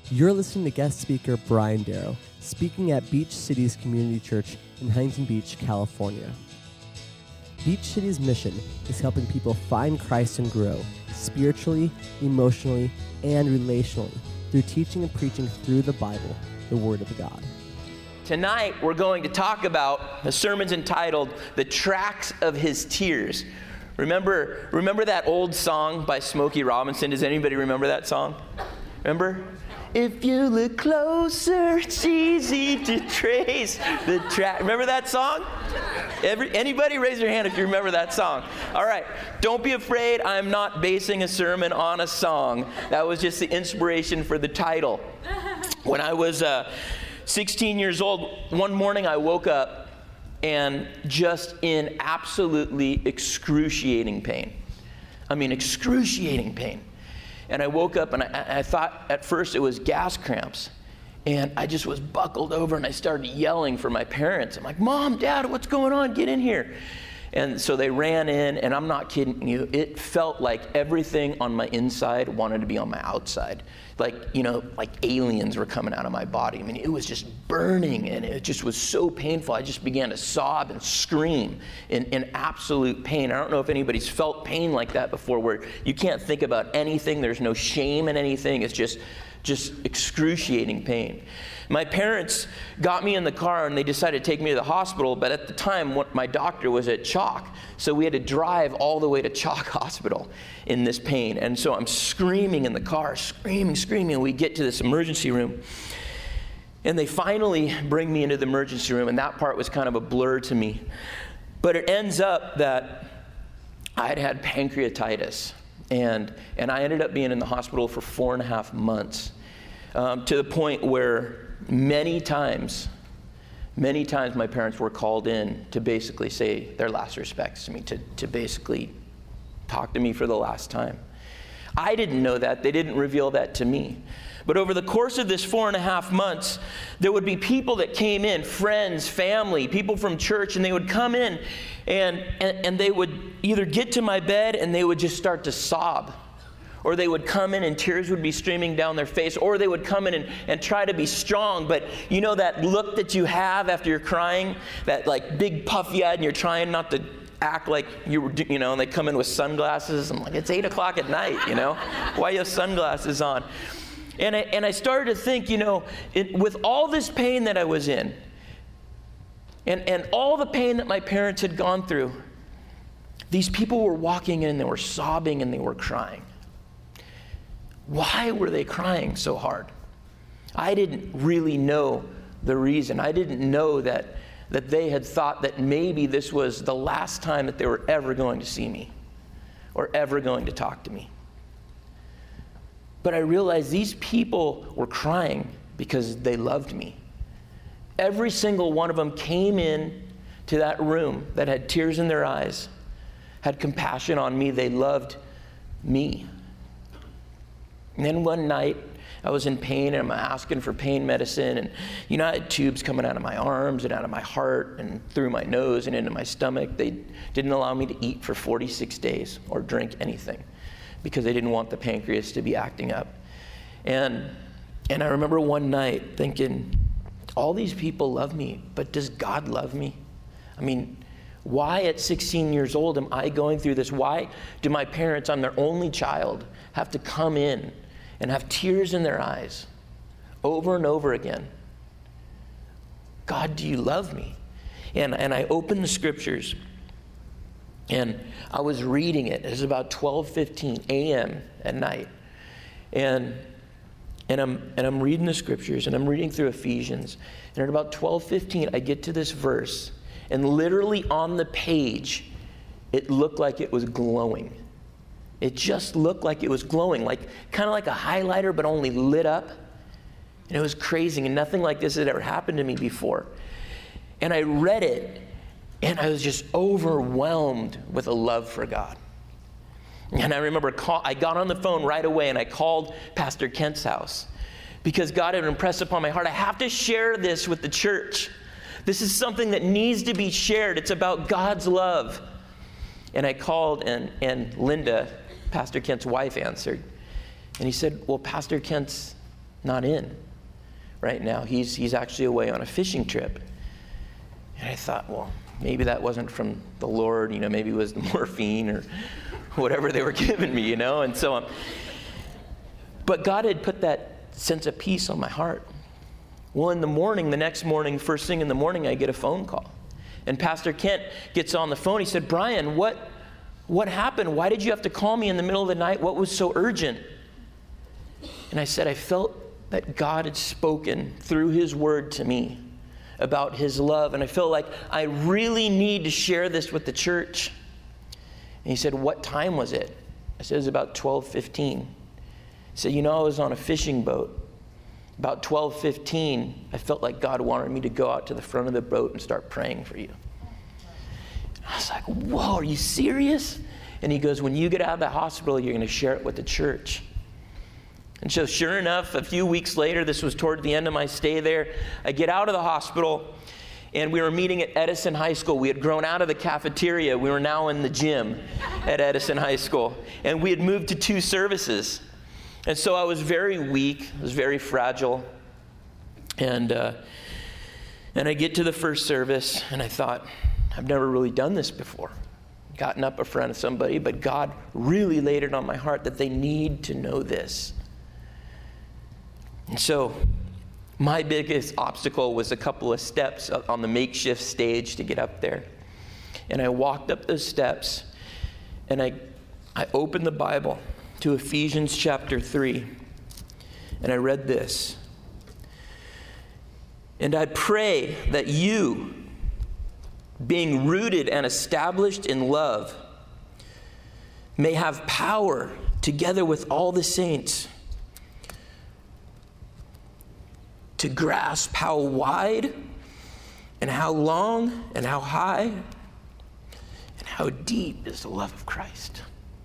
You're listening to guest speaker Brian Darrow, speaking at Beach Cities Community Church in Huntington Beach, California. Beach Cities' mission is helping people find Christ and grow spiritually, emotionally, and relationally through teaching and preaching through the Bible, the Word of God. Tonight, we're going to talk about a sermon's entitled, The Tracks of His Tears. Remember that old song by Smokey Robinson? Does anybody remember that song? Remember? If you look closer, it's easy to trace the track. Remember that song? Anybody raise your hand if you remember that song. All right, don't be afraid. I'm not basing a sermon on a song. That was just the inspiration for the title. When I was 16 years old, one morning I woke up and just in absolutely excruciating pain. I mean, excruciating pain. And I woke up and I thought at first it was gas cramps. And I just was buckled over and I started yelling for my parents. I'm like, Mom, Dad, what's going on? Get in here. And so they ran in, and I'm not kidding you. It felt like everything on my inside wanted to be on my outside. Like aliens were coming out of my body. I mean, it was just burning, and it just was so painful. I just began to sob and scream in absolute pain. I don't know if anybody's felt pain like that before, where you can't think about anything. There's no shame in anything. It's just excruciating pain. My parents got me in the car and they decided to take me to the hospital, but at the time my doctor was at Chalk, so we had to drive all the way to Chalk Hospital in this pain. And so I'm screaming in the car, screaming, and we get to this emergency room. And they finally bring me into the emergency room, and that part was kind of a blur to me. But it ends up that I had pancreatitis, and I ended up being in the hospital for 4.5 months, to the point where many times my parents were called in to basically say their last respects to me, to basically talk to me for the last time. I didn't know that. They didn't reveal that to me. But over the course of this 4.5 months, there would be people that came in, friends, family, people from church, and they would come in and they would either get to my bed and they would just start to sob. Or they would come in and tears would be streaming down their face. Or they would come in and try to be strong. But you know that look that you have after you're crying? That like big puffy eyed and you're trying not to act like you were, and they come in with sunglasses. I'm like, it's 8 o'clock at night, Why you have sunglasses on? And I started to think, with all this pain that I was in, and all the pain that my parents had gone through, these people were walking in and they were sobbing and they were crying. Why were they crying so hard? I didn't really know the reason. I didn't know that they had thought that maybe this was the last time that they were ever going to see me or ever going to talk to me. But I realized these people were crying because they loved me. Every single one of them came in to that room that had tears in their eyes, had compassion on me. They loved me. And then one night, I was in pain, and I'm asking for pain medicine, and I had tubes coming out of my arms and out of my heart and through my nose and into my stomach. They didn't allow me to eat for 46 days or drink anything because they didn't want the pancreas to be acting up. And I remember one night thinking, all these people love me, but does God love me? I mean, why at 16 years old am I going through this? Why do my parents, I'm their only child, have to come in and have tears in their eyes over and over again? God, do you love me? And I opened the scriptures and I was reading it. It was about 12:15 a.m. at night. And I'm reading the scriptures and I'm reading through Ephesians. And at about 12:15 I get to this verse, and literally on the page it looked like it was glowing. It just looked like it was glowing, like kind of like a highlighter, but only lit up. And it was crazy, and nothing like this had ever happened to me before. And I read it, and I was just overwhelmed with a love for God. And I remember I got on the phone right away, and I called Pastor Kent's house because God had impressed upon my heart, I have to share this with the church. This is something that needs to be shared. It's about God's love. And I called, and Linda, Pastor Kent's wife, answered. And he said, well, Pastor Kent's not in right now. He's actually away on a fishing trip. And I thought, well, maybe that wasn't from the Lord, maybe it was the morphine or whatever they were giving me, and so on. But God had put that sense of peace on my heart. Well, in the morning, the next morning, first thing in the morning, I get a phone call. And Pastor Kent gets on the phone. He said, Brian, what happened? Why did you have to call me in the middle of the night? What was so urgent? And I said, I felt that God had spoken through his word to me about his love. And I felt like I really need to share this with the church. And he said, what time was it? I said, it was about 12:15. He said, I was on a fishing boat. About 12:15, I felt like God wanted me to go out to the front of the boat and start praying for you. I was like, whoa, are you serious? And he goes, when you get out of the hospital, you're going to share it with the church. And so sure enough, a few weeks later, this was toward the end of my stay there, I get out of the hospital, and we were meeting at Edison High School. We had grown out of the cafeteria. We were now in the gym at Edison High School. And we had moved to 2 services. And so I was very weak. I was very fragile. And I get to the first service, and I thought, I've never really done this before. Gotten up in front of somebody, but God really laid it on my heart that they need to know this. And so my biggest obstacle was a couple of steps on the makeshift stage to get up there. And I walked up those steps, and I opened the Bible to Ephesians chapter 3, and I read this. And I pray that you, being rooted and established in love, may have power together with all the saints to grasp how wide and how long and how high and how deep is the love of Christ.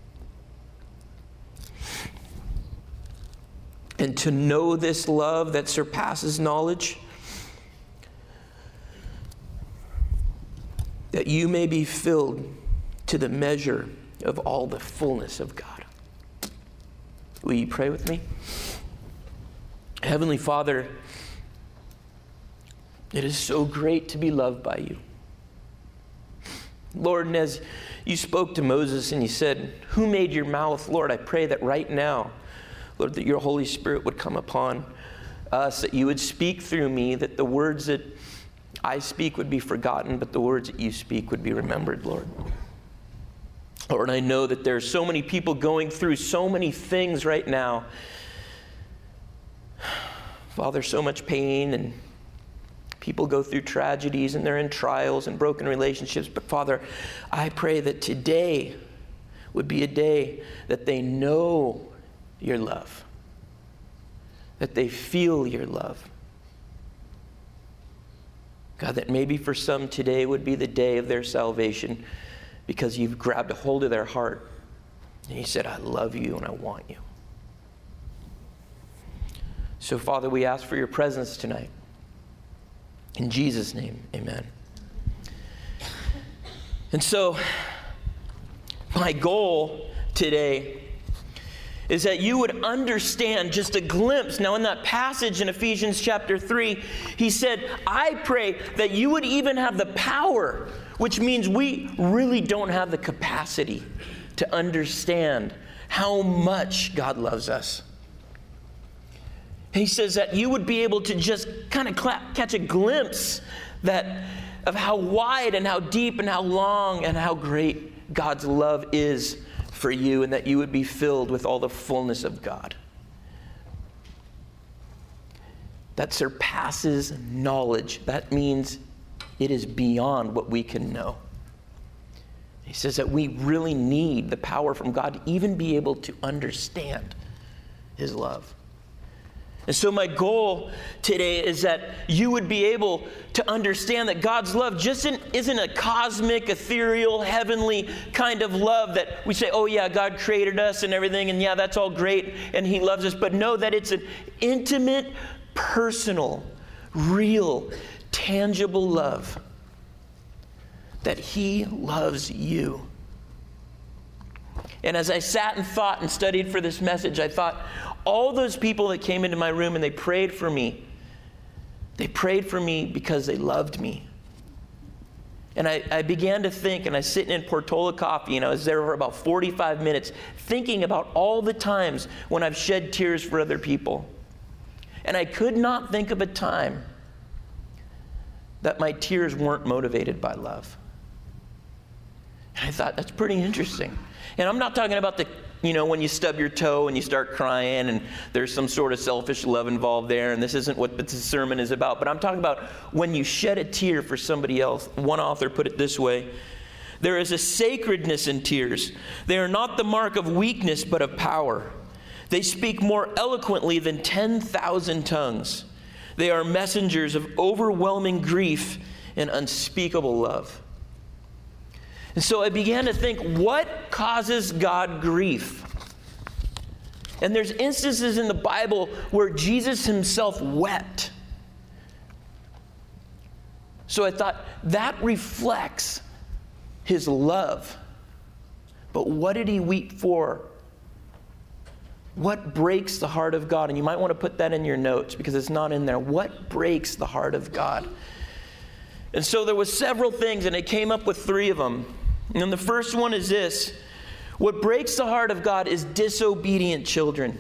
And to know this love that surpasses knowledge, that you may be filled to the measure of all the fullness of God. Will you pray with me? Heavenly Father, it is so great to be loved by you. Lord, and as you spoke to Moses and you said, who made your mouth? Lord, I pray that right now, Lord, that your Holy Spirit would come upon us, that you would speak through me, that the words that I speak would be forgotten, but the words that you speak would be remembered, Lord. Lord, I know that there are so many people going through so many things right now. Father, so much pain, and people go through tragedies, and they're in trials and broken relationships. But Father, I pray that today would be a day that they know your love, that they feel your love. God, that maybe for some today would be the day of their salvation because you've grabbed a hold of their heart and you said, I love you and I want you. So, Father, we ask for your presence tonight. In Jesus' name, amen. And so, my goal today is that you would understand just a glimpse. Now, in that passage in Ephesians chapter 3, he said, I pray that you would even have the power, which means we really don't have the capacity to understand how much God loves us. He says that you would be able to just kind of catch a glimpse of how wide and how deep and how long and how great God's love is for you, and that you would be filled with all the fullness of God that surpasses knowledge. That means it is beyond what we can know. He says that we really need the power from God to even be able to understand his love. And so my goal today is that you would be able to understand that God's love just isn't a cosmic, ethereal, heavenly kind of love that we say, oh yeah, God created us and everything, and yeah, that's all great, and he loves us. But know that it's an intimate, personal, real, tangible love. That he loves you. And as I sat and thought and studied for this message, I thought, all those people that came into my room and they prayed for me because they loved me. And I began to think, and I was sitting in Portola Coffee, and I was there for about 45 minutes thinking about all the times when I've shed tears for other people. And I could not think of a time that my tears weren't motivated by love. And I thought, that's pretty interesting. And I'm not talking about when you stub your toe and you start crying and there's some sort of selfish love involved there, and this isn't what the sermon is about, but I'm talking about when you shed a tear for somebody else. One author put it this way: there is a sacredness in tears. They are not the mark of weakness, but of power. They speak more eloquently than 10,000 tongues. They are messengers of overwhelming grief and unspeakable love. And so I began to think, what causes God grief? And there's instances in the Bible where Jesus himself wept. So I thought, that reflects his love. But what did he weep for? What breaks the heart of God? And you might want to put that in your notes because it's not in there. What breaks the heart of God? And so there was several things, and I came up with 3 of them. And the first one is this: what breaks the heart of God is disobedient children.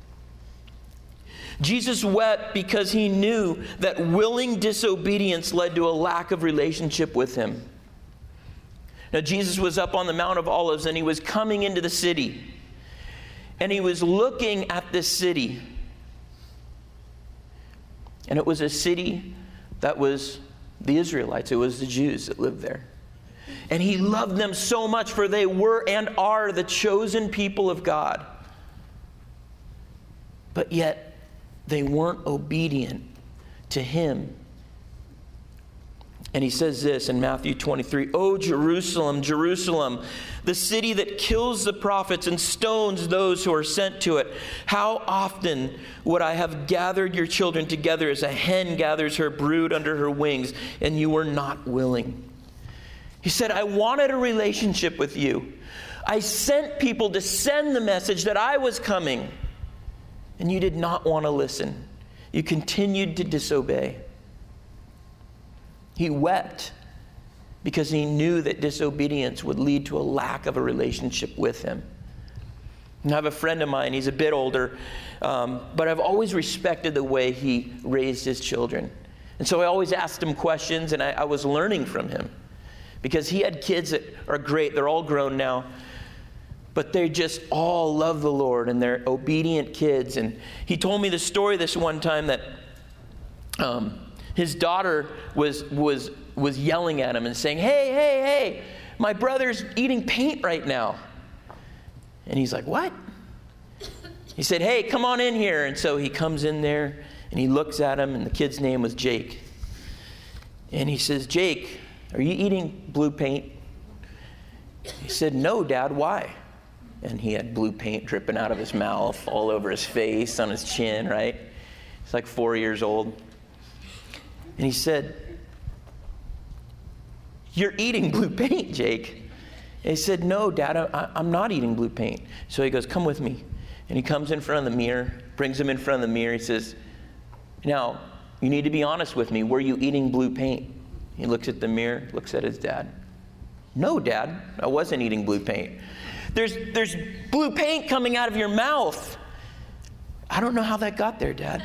Jesus wept because he knew that willing disobedience led to a lack of relationship with him. Now, Jesus was up on the Mount of Olives, and he was coming into the city. And he was looking at this city. And it was a city that was the Israelites. It was the Jews that lived there. And he loved them so much, for they were and are the chosen people of God. But yet, they weren't obedient to him. And he says this in Matthew 23, "O Jerusalem, Jerusalem, the city that kills the prophets and stones those who are sent to it. How often would I have gathered your children together as a hen gathers her brood under her wings, and you were not willing." He said, I wanted a relationship with you. I sent people to send the message that I was coming, and you did not want to listen. You continued to disobey. He wept because he knew that disobedience would lead to a lack of a relationship with him. And I have a friend of mine, he's a bit older, but I've always respected the way he raised his children. And so I always asked him questions, and I was learning from him. Because he had kids that are great, they're all grown now, but they just all love the Lord, and they're obedient kids. And he told me the story this one time that his daughter was yelling at him and saying, hey, my brother's eating paint right now. And he's like, what? He said, hey, come on in here. And so he comes in there, and he looks at him, and the kid's name was Jake. And he says, Jake, are you eating blue paint? He said, no, Dad, why? And he had blue paint dripping out of his mouth, all over his face, on his chin, right? He's like 4 years old. And he said, you're eating blue paint, Jake. And he said, no, Dad, I'm not eating blue paint. So he goes, come with me. And he comes in front of the mirror, brings him in front of the mirror. He says, now, you need to be honest with me. Were you eating blue paint? He looks at the mirror, looks at his dad. No, Dad, I wasn't eating blue paint. There's blue paint coming out of your mouth. I don't know how that got there, Dad.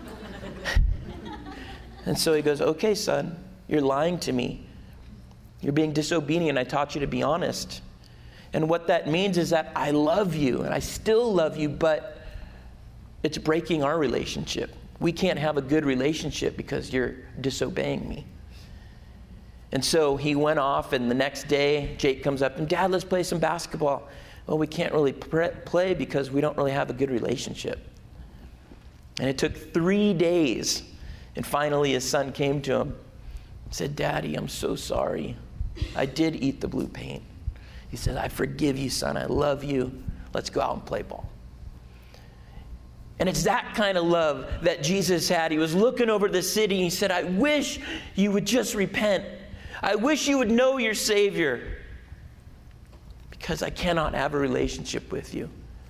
And so he goes, okay, son, you're lying to me. You're being disobedient. I taught you to be honest. And what that means is that I love you, and I still love you, but it's breaking our relationship. We can't have a good relationship because you're disobeying me. And so he went off, and the next day, Jake comes up, and Dad, let's play some basketball. Well, we can't really play because we don't really have a good relationship. And it took 3 days, and finally his son came to him and said, Daddy, I'm so sorry. I did eat the blue paint. He said, I forgive you, son. I love you. Let's go out and play ball. And it's that kind of love that Jesus had. He was looking over the city, and he said, I wish you would just repent. I wish you would know your Savior. because I cannot have a relationship with you.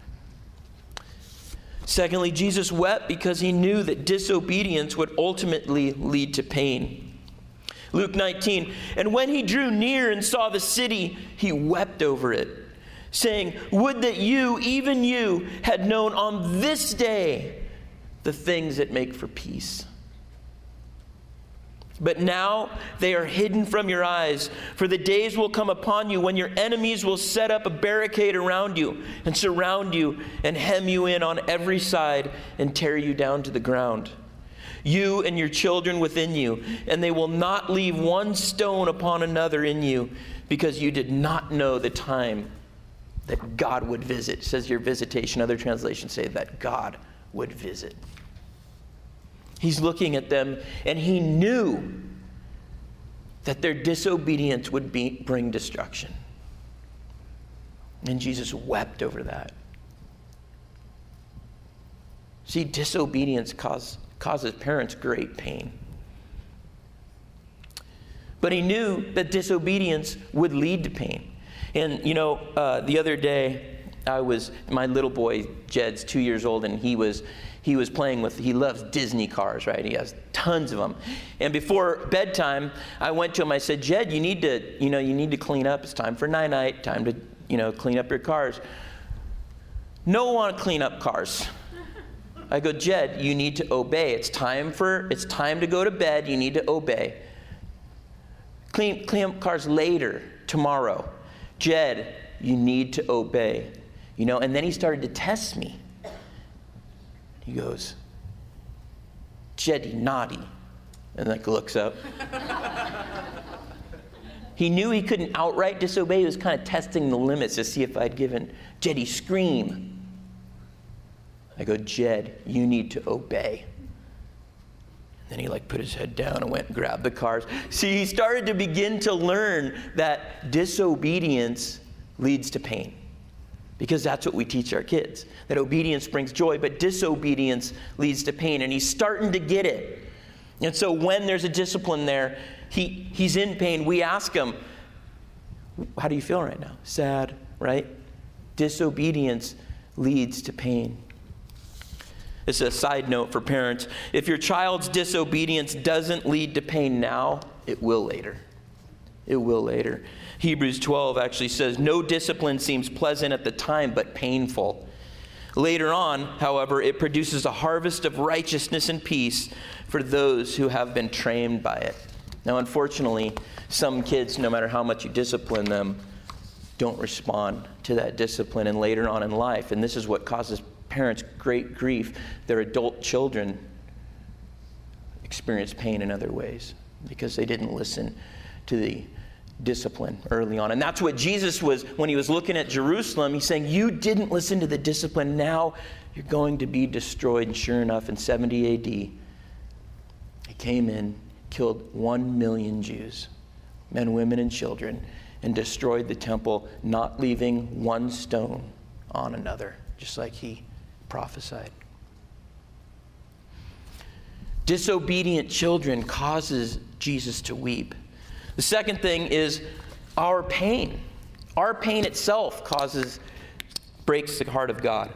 Secondly, Jesus wept because he knew that disobedience would ultimately lead to pain. Luke 19, and when he drew near and saw the city, he wept over it, saying, would that you, even you, had known on this day the things that make for peace. But now they are hidden from your eyes, for the days will come upon you when your enemies will set up a barricade around you and surround you and hem you in on every side and tear you down to the ground. You and your children within you, and they will not leave one stone upon another in you, because you did not know the time that God would visit. It says your visitation. Other translations say that God would visit. He's looking at them, and he knew that their disobedience would bring destruction. And Jesus wept over that. See, disobedience causes parents great pain. But he knew that disobedience would lead to pain. And, the other day, my little boy, Jed's 2 years old, and he was playing with, he loves Disney cars, right? He has tons of them. And before bedtime, I went to him, I said, Jed, you need to clean up. It's time for night-night, time to, clean up your cars. No one want to clean up cars. I go, Jed, you need to obey. It's time to go to bed. You need to obey. Clean up cars later, tomorrow. Jed, you need to obey. And then he started to test me. He goes, Jed, naughty. And looks up. He knew he couldn't outright disobey. He was kind of testing the limits to see if I'd given Jed, scream. I go, Jed, you need to obey. Then he put his head down and went and grabbed the cars. See, he started to begin to learn that disobedience leads to pain. Because that's what we teach our kids. That obedience brings joy, but disobedience leads to pain. And he's starting to get it. And so when there's a discipline there, he's in pain. We ask him, how do you feel right now? Sad, right? Disobedience leads to pain. This is a side note for parents. If your child's disobedience doesn't lead to pain now, it will later. It will later. Hebrews 12 actually says, no discipline seems pleasant at the time, but painful. Later on, however, it produces a harvest of righteousness and peace for those who have been trained by it. Now, unfortunately, some kids, no matter how much you discipline them, don't respond to that discipline and later on in life. And this is what causes parents great grief. Their adult children experience pain in other ways because they didn't listen to the discipline early on. And that's what Jesus was, when he was looking at Jerusalem, he's saying, you didn't listen to the discipline, now you're going to be destroyed. And sure enough, in 70 AD, he came in, killed 1 million Jews, men, women, and children, and destroyed the temple, not leaving one stone on another, just like he prophesied. Disobedient children causes Jesus to weep. The second thing is our pain. Our pain itself breaks the heart of God.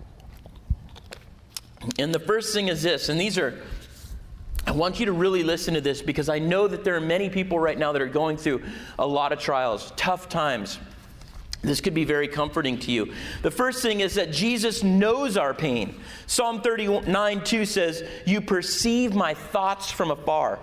And the first thing is this, and I want you to really listen to this because I know that there are many people right now that are going through a lot of trials, tough times. This could be very comforting to you. The first thing is that Jesus knows our pain. Psalm 39:2 says, you perceive my thoughts from afar.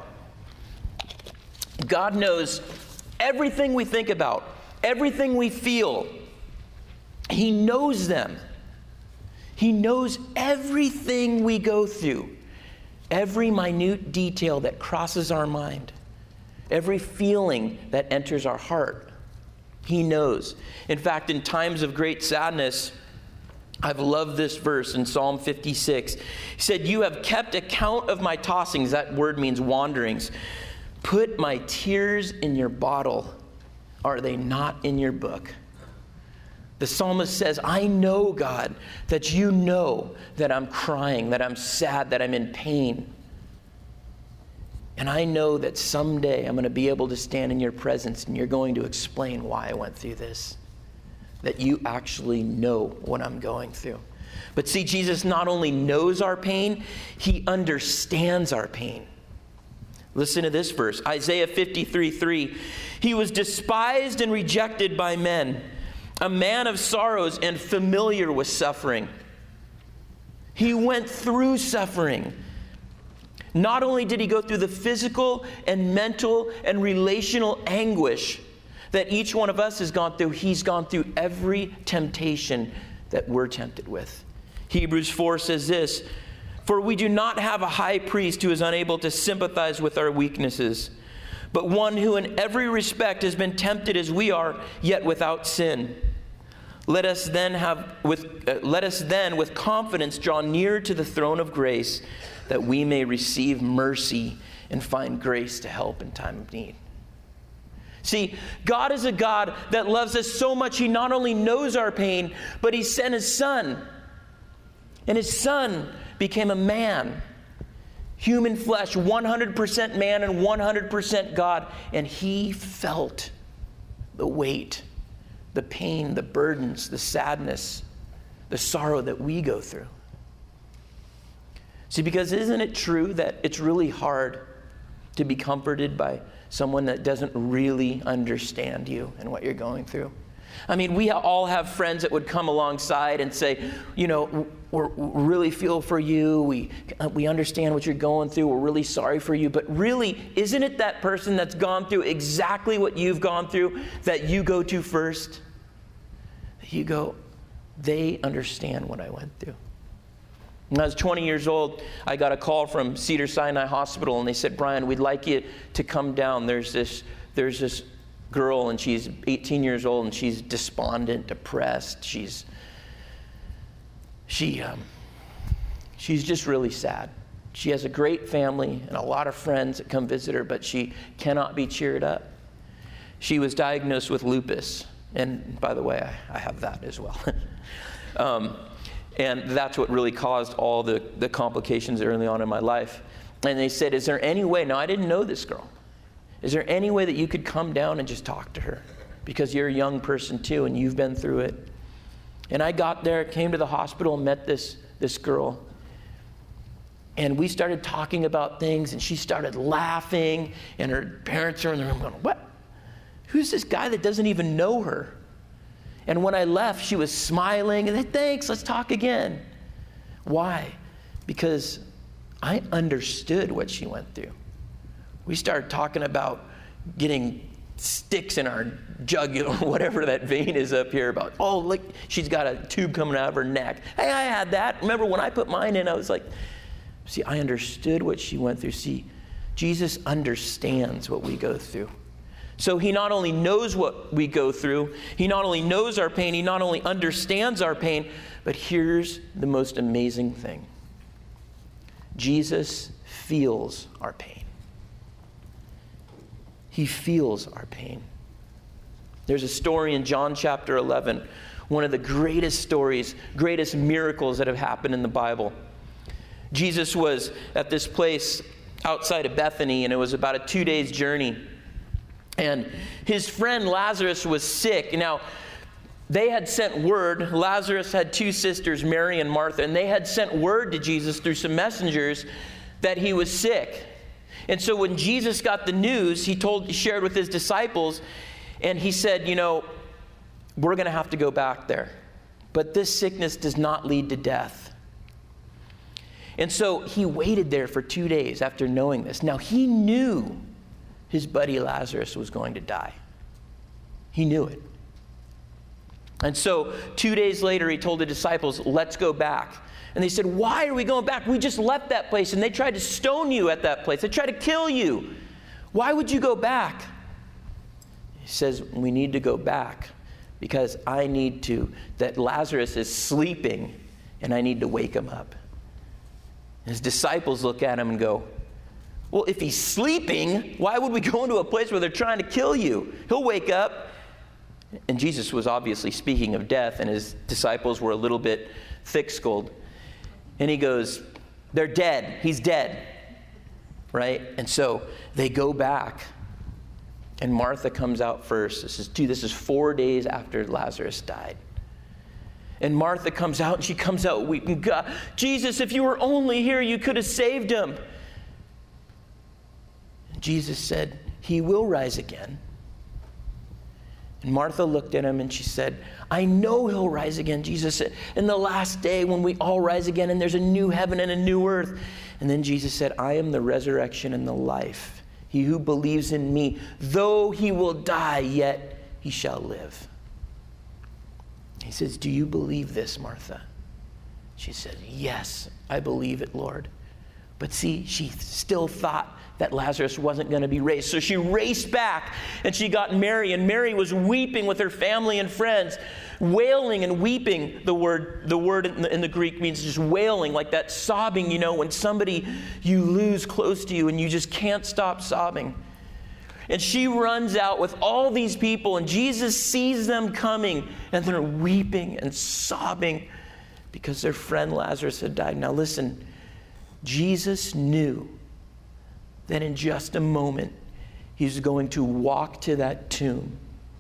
God knows everything we think about, everything we feel. He knows them. He knows everything we go through, every minute detail that crosses our mind, every feeling that enters our heart. He knows. In fact, in times of great sadness, I've loved this verse in Psalm 56. He said, you have kept account of my tossings. That word means wanderings. Put my tears in your bottle. Are they not in your book? The psalmist says, I know, God, that you know that I'm crying, that I'm sad, that I'm in pain. And I know that someday I'm going to be able to stand in your presence and you're going to explain why I went through this. that you actually know what I'm going through. But see, Jesus not only knows our pain, he understands our pain. Listen to this verse, Isaiah 53:3. He was despised and rejected by men, a man of sorrows and familiar with suffering. He went through suffering. Not only did he go through the physical and mental and relational anguish that each one of us has gone through, he's gone through every temptation that we're tempted with. Hebrews 4 says this, "For we do not have a high priest who is unable to sympathize with our weaknesses, but one who in every respect has been tempted as we are, yet without sin. Let us then with confidence draw near to the throne of grace, that we may receive mercy and find grace to help in time of need." See, God is a God that loves us so much, he not only knows our pain, but he sent his son. And his son became a man, human flesh, 100% man and 100% God. And he felt the weight, the pain, the burdens, the sadness, the sorrow that we go through. See, because isn't it true that it's really hard to be comforted by someone that doesn't really understand you and what you're going through? I mean, we all have friends that would come alongside and say, you know, we really feel for you. We understand what you're going through. We're really sorry for you. But really, isn't it that person that's gone through exactly what you've gone through that you go to first? You go, they understand what I went through. When I was 20 years old, I got a call from Cedars-Sinai Hospital, and they said, "Brian, we'd like you to come down. There's this girl, and she's 18 years old, and she's despondent, depressed. She's just really sad. She has a great family and a lot of friends that come visit her, but she cannot be cheered up. She was diagnosed with lupus." And by the way, I have that as well. And that's what really caused all the complications early on in my life. And they said, "Is there any way," now I didn't know this girl, "is there any way that you could come down and just talk to her? Because you're a young person too, and you've been through it." And I got there, came to the hospital, and met this girl. And we started talking about things, and she started laughing, and her parents are in the room going, "What? Who's this guy that doesn't even know her?" And when I left, she was smiling, and said, "Thanks, let's talk again." Why? Because I understood what she went through. We started talking about getting sticks in our jugular, whatever that vein is up here, about, oh, look, she's got a tube coming out of her neck. Hey, I had that. Remember when I put mine in, I was like, see, I understood what she went through. See, Jesus understands what we go through. So he not only knows what we go through, he not only knows our pain, he not only understands our pain, but here's the most amazing thing. Jesus feels our pain. He feels our pain. There's a story in John chapter 11, one of the greatest stories, greatest miracles that have happened in the Bible. Jesus was at this place outside of Bethany, and it was about a 2-day journey. And his friend Lazarus was sick. Now, they had sent word. Lazarus had 2 sisters, Mary and Martha, and they had sent word to Jesus through some messengers that he was sick. And so when Jesus got the news, he shared with his disciples, and he said, you know, we're going to have to go back there. But this sickness does not lead to death. And so he waited there for 2 days after knowing this. Now, he knew his buddy Lazarus was going to die. He knew it. And so 2 days later, he told the disciples, let's go back. And they said, why are we going back? We just left that place, and they tried to stone you at that place. They tried to kill you. Why would you go back? He says, we need to go back because that Lazarus is sleeping, and I need to wake him up. His disciples look at him and go, well, if he's sleeping, why would we go into a place where they're trying to kill you? He'll wake up. And Jesus was obviously speaking of death, and his disciples were a little bit thick-skulled. And he goes, they're dead. He's dead. Right? And so they go back. And Martha comes out first. This is 4 days after Lazarus died. And Martha comes out, and she comes out weeping, God, Jesus, if you were only here, you could have saved him. And Jesus said, he will rise again. And Martha looked at him and she said, I know he'll rise again. Jesus said, in the last day when we all rise again and there's a new heaven and a new earth. And then Jesus said, I am the resurrection and the life. He who believes in me, though he will die, yet he shall live. He says, do you believe this, Martha? She said, yes, I believe it, Lord. But see, she still thought that Lazarus wasn't going to be raised. So she raced back and she got Mary, and Mary was weeping with her family and friends, wailing and weeping. The word in the Greek means just wailing, like that sobbing, when somebody you lose close to you and you just can't stop sobbing. And she runs out with all these people, and Jesus sees them coming, and they're weeping and sobbing because their friend Lazarus had died. Now listen, Jesus knew that in just a moment, he's going to walk to that tomb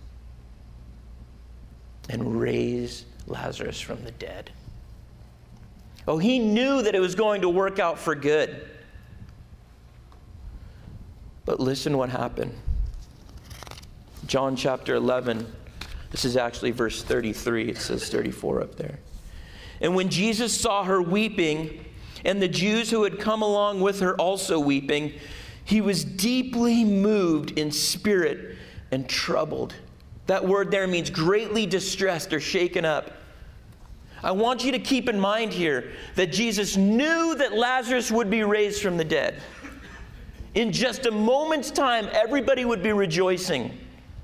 and raise Lazarus from the dead. Oh, he knew that it was going to work out for good. But listen what happened. John chapter 11, this is actually verse 33. It says 34 up there. And when Jesus saw her weeping, and the Jews who had come along with her also weeping, he was deeply moved in spirit and troubled. That word there means greatly distressed or shaken up. I want you to keep in mind here that Jesus knew that Lazarus would be raised from the dead. In just a moment's time, everybody would be rejoicing.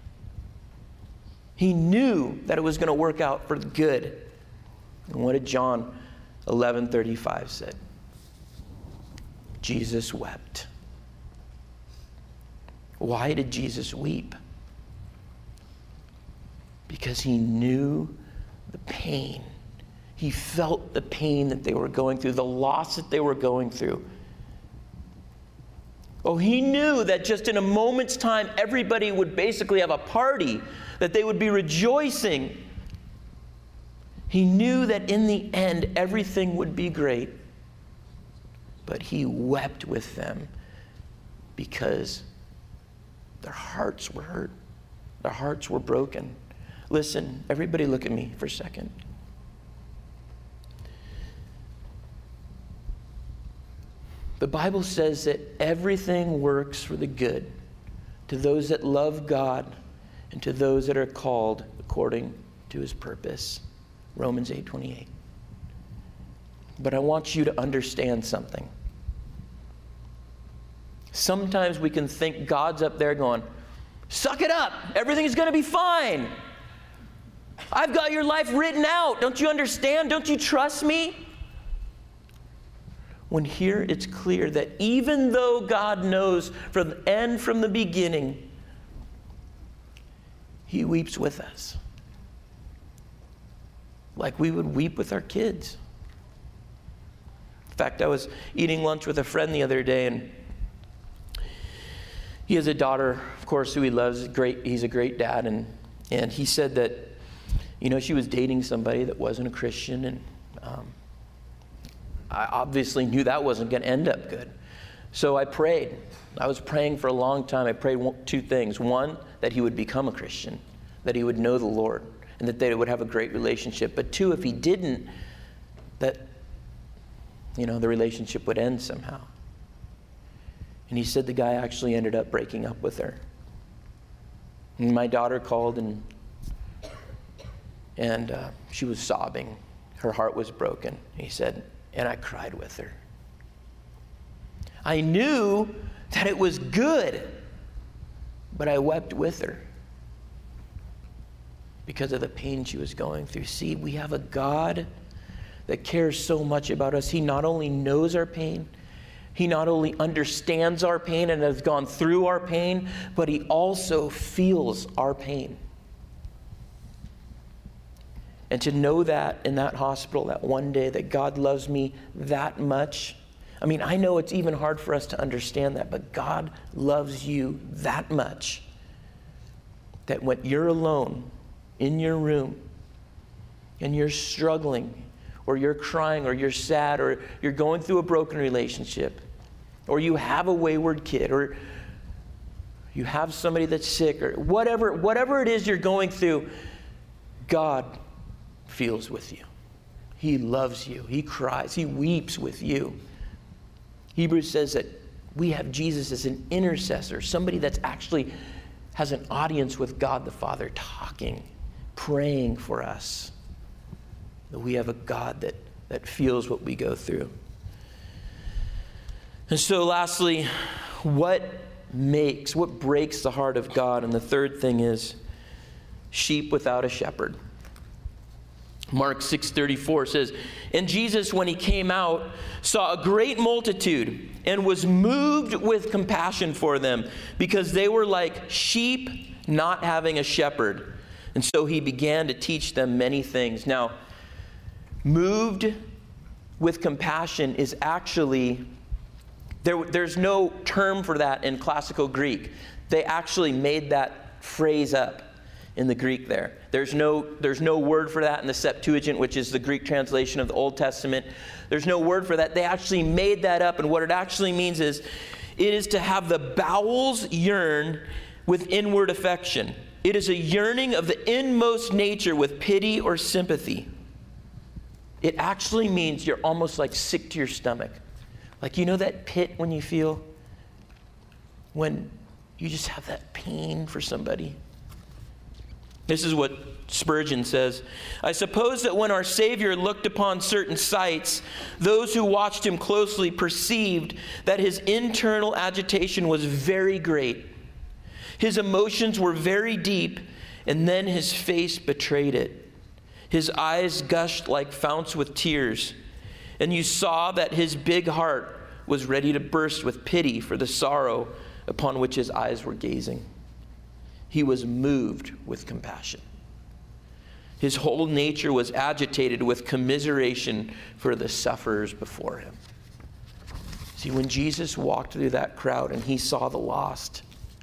He knew that it was going to work out for good. And what did John 11:35 say? Jesus wept. Why did Jesus weep? Because he knew the pain. He felt the pain that they were going through, the loss that they were going through. Oh, he knew that just in a moment's time, everybody would basically have a party, that they would be rejoicing. He knew that in the end, everything would be great. But he wept with them because their hearts were hurt. Their hearts were broken. Listen, everybody look at me for a second. The Bible says that everything works for the good to those that love God and to those that are called according to his purpose. Romans 8:28. But I want you to understand something. Sometimes we can think God's up there going, suck it up. Everything's going to be fine. I've got your life written out. Don't you understand? Don't you trust me? When here it's clear that even though God knows from the end, from the beginning, he weeps with us. Like we would weep with our kids. In fact, I was eating lunch with a friend the other day, and he has a daughter, of course, who he loves. He's a great dad, and he said that, she was dating somebody that wasn't a Christian, and I obviously knew that wasn't going to end up good. So I prayed. I was praying for a long time. I prayed two things. One, that he would become a Christian, that he would know the Lord, and that they would have a great relationship. But two, if he didn't, that, the relationship would end somehow. And he said the guy actually ended up breaking up with her. And my daughter called, and she was sobbing. Her heart was broken. He said, and I cried with her. I knew that it was good, but I wept with her because of the pain she was going through. See, we have a God that cares so much about us. He not only knows our pain, he not only understands our pain and has gone through our pain, but he also feels our pain. And to know that in that hospital, that one day, that God loves me that much. I know it's even hard for us to understand that, but God loves you that much that when you're alone in your room and you're struggling, or you're crying, or you're sad, or you're going through a broken relationship, or you have a wayward kid, or you have somebody that's sick, or whatever it is you're going through, God feels with you. He loves you. He cries. He weeps with you. Hebrews says that we have Jesus as an intercessor, somebody that's actually has an audience with God the Father, talking, praying for us. That we have a God that feels what we go through. And so lastly, what breaks the heart of God? And the third thing is sheep without a shepherd. Mark 6:34 says, "And Jesus, when he came out, saw a great multitude and was moved with compassion for them, because they were like sheep not having a shepherd. And so he began to teach them many things." Now, moved with compassion is actually, there's no term for that in classical Greek. They actually made that phrase up in the Greek there. There's no word for that in the Septuagint, which is the Greek translation of the Old Testament. There's no word for that. They actually made that up, and what it actually means is, it is to have the bowels yearn with inward affection. It is a yearning of the inmost nature with pity or sympathy. It actually means you're almost like sick to your stomach. Like, you know that pit when you feel, when you just have that pain for somebody? This is what Spurgeon says. "I suppose that when our Savior looked upon certain sights, those who watched him closely perceived that his internal agitation was very great. His emotions were very deep, and then his face betrayed it. His eyes gushed like founts with tears, and you saw that his big heart was ready to burst with pity for the sorrow upon which his eyes were gazing. He was moved with compassion. His whole nature was agitated with commiseration for the sufferers before him." See, when Jesus walked through that crowd and he saw the lost,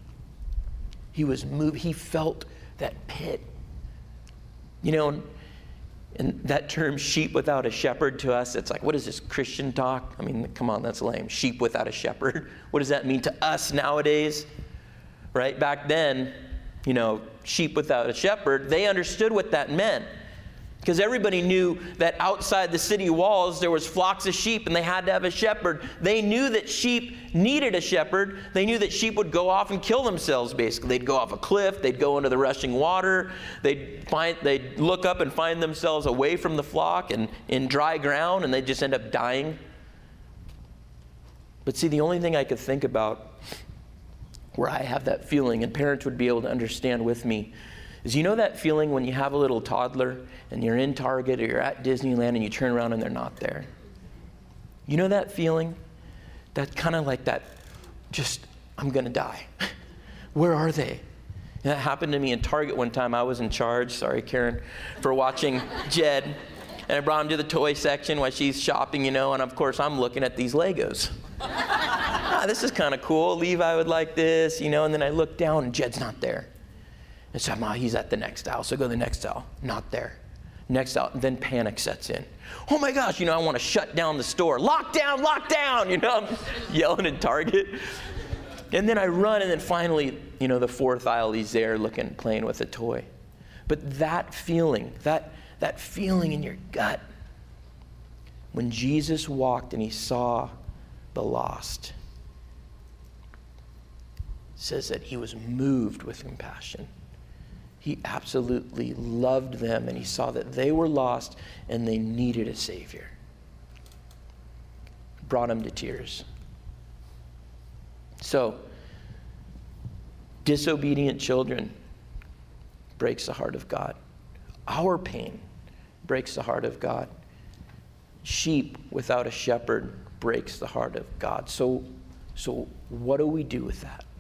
he was moved. He felt that pit. You know, and that term, sheep without a shepherd, to us, it's like, what is this, Christian talk? I mean, come on, that's lame. Sheep without a shepherd. What does that mean to us nowadays? Right? Back then, you know, sheep without a shepherd, they understood what that meant. Because everybody knew that outside the city walls there was flocks of sheep and they had to have a shepherd. They knew that sheep needed a shepherd. They knew that sheep would go off and kill themselves, basically. They'd go off a cliff, they'd go into the rushing water, they'd look up and find themselves away from the flock and in dry ground, and they'd just end up dying. But see, the only thing I could think about where I have that feeling, and parents would be able to understand with me, is, you know that feeling when you have a little toddler and you're in Target or you're at Disneyland and you turn around and they're not there? You know that feeling? That kind of like that, just, I'm going to die. Where are they? And that happened to me in Target one time. I was in charge, sorry Karen, for watching Jed. And I brought him to the toy section while she's shopping, you know, and of course I'm looking at these Legos. This is kind of cool. Levi would like this, you know, and then I look down and Jed's not there. And so he's at the next aisle. So I go to the next aisle, not there. Next aisle, then panic sets in. Oh my gosh, you know, I want to shut down the store. Lock down, you know, I'm yelling at Target. And then I run, and then finally, you know, the fourth aisle, he's there playing with a toy. But that feeling, that feeling in your gut, when Jesus walked and he saw the lost, says that he was moved with compassion. He absolutely loved them, and he saw that they were lost and they needed a Savior. Brought him to tears. So, disobedient children breaks the heart of God. Our pain breaks the heart of God. Sheep without a shepherd breaks the heart of God. So what do we do with that?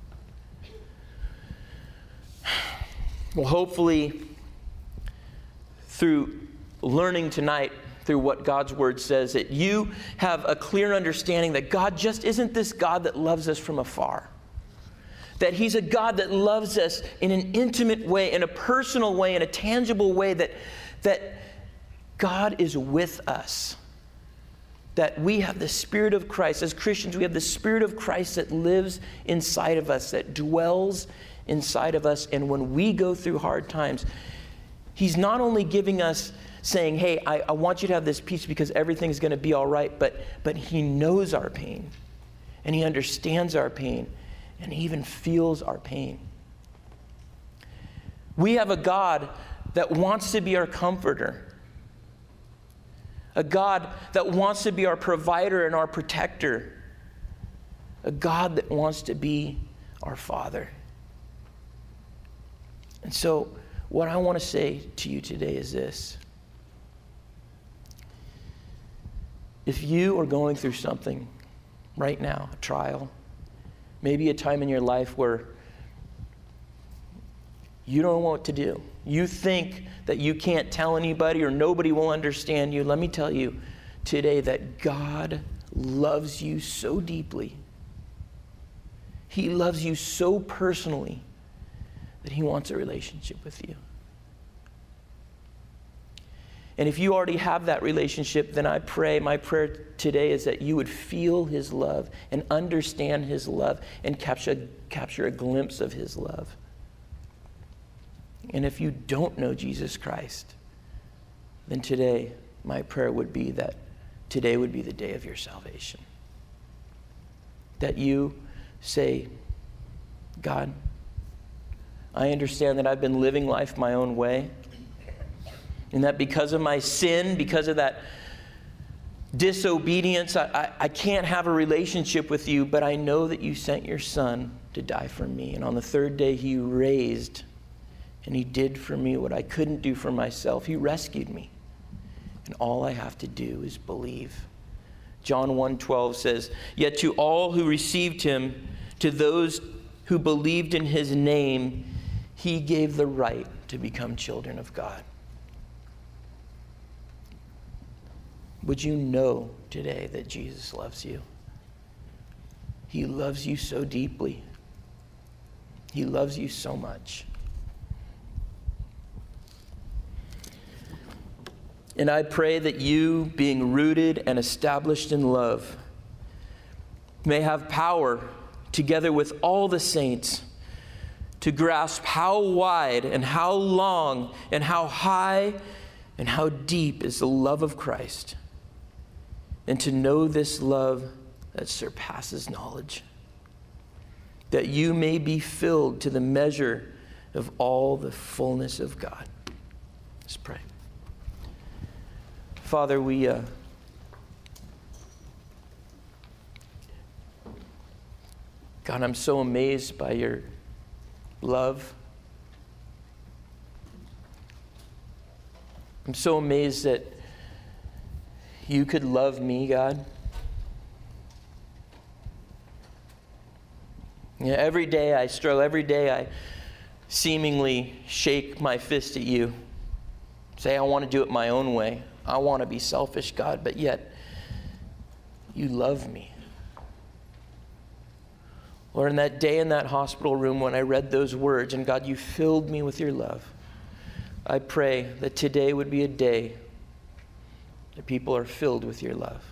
Well, hopefully, through learning tonight, through what God's Word says, that you have a clear understanding that God just isn't this God that loves us from afar. that he's a God that loves us in an intimate way, in a personal way, in a tangible way, that God is with us. That we have the Spirit of Christ. As Christians, we have the Spirit of Christ that lives inside of us, that dwells inside of us. And when we go through hard times, he's not only giving us, saying, hey, I want you to have this peace because everything's going to be all right, but he knows our pain, and he understands our pain, and he even feels our pain. We have a God that wants to be our comforter, a God that wants to be our provider and our protector, a God that wants to be our Father. And so what I want to say to you today is this. If you are going through something right now, a trial, maybe a time in your life where you don't know what to do, you think that you can't tell anybody or nobody will understand you, let me tell you today that God loves you so deeply. He loves you so personally that he wants a relationship with you. And if you already have that relationship, then I pray, my prayer today is that you would feel his love and understand his love and capture a glimpse of his love. And if you don't know Jesus Christ, then today, my prayer would be that today would be the day of your salvation. That you say, God, I understand that I've been living life my own way, and that because of my sin, because of that disobedience, I can't have a relationship with you, but I know that you sent your son to die for me. And on the third day, he raised, and he did for me what I couldn't do for myself. He rescued me. And all I have to do is believe. John 1:12 says, yet to all who received him, to those who believed in his name, he gave the right to become children of God. Would you know today that Jesus loves you? He loves you so deeply. He loves you so much. And I pray that you, being rooted and established in love, may have power, together with all the saints, to grasp how wide and how long and how high and how deep is the love of Christ, and to know this love that surpasses knowledge, that you may be filled to the measure of all the fullness of God. Let's pray. Father, God, I'm so amazed by your love. I'm so amazed that you could love me, God. You know, every day I struggle. Every day I seemingly shake my fist at you. Say, I want to do it my own way. I want to be selfish, God. But yet, you love me. Lord, in that day in that hospital room when I read those words, and God, you filled me with your love, I pray that today would be a day that people are filled with your love.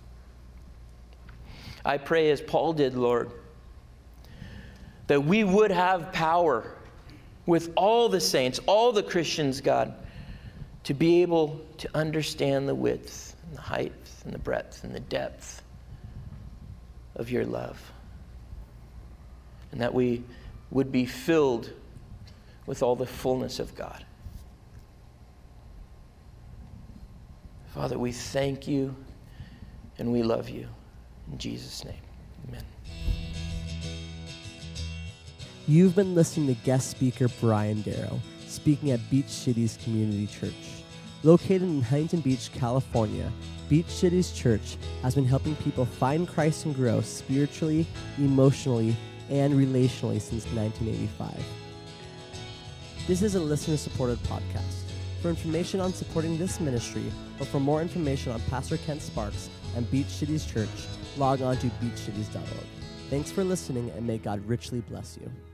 I pray, as Paul did, Lord, that we would have power with all the saints, all the Christians, God, to be able to understand the width and the height and the breadth and the depth of your love. And that we would be filled with all the fullness of God. Father, we thank you and we love you. In Jesus' name, amen. You've been listening to guest speaker Brian Darrow, speaking at Beach Cities Community Church. Located in Huntington Beach, California, Beach Cities Church has been helping people find Christ and grow spiritually, emotionally, and relationally since 1985. This is a listener-supported podcast. For information on supporting this ministry, or for more information on Pastor Kent Sparks and Beach Cities Church, log on to beachcities.org. Thanks for listening, and may God richly bless you.